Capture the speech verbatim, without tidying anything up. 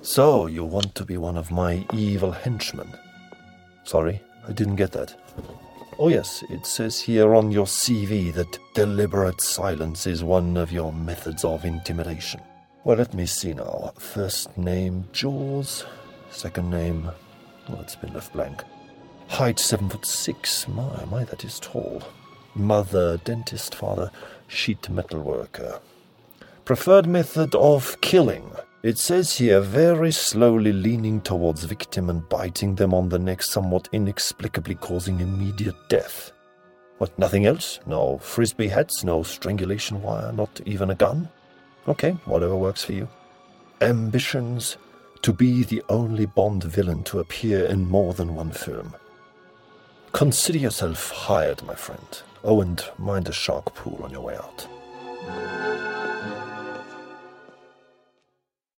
So, you want to be one of my evil henchmen? Sorry, I didn't get that. Oh yes, it says here on your C V that deliberate silence is one of your methods of intimidation. Well, let me see now. First name, Jaws. Second name, well, it's been left blank. Height, seven foot six. My, my, that is tall. Mother, dentist. Father, sheet metal worker. Preferred method of killing. It says here, very slowly leaning towards victim and biting them on the neck, somewhat inexplicably causing immediate death. What, nothing else? No frisbee hats, no strangulation wire, not even a gun? Okay, whatever works for you. Ambitions: to be the only Bond villain to appear in more than one film. Consider yourself hired, my friend. Oh, and mind a shark pool on your way out.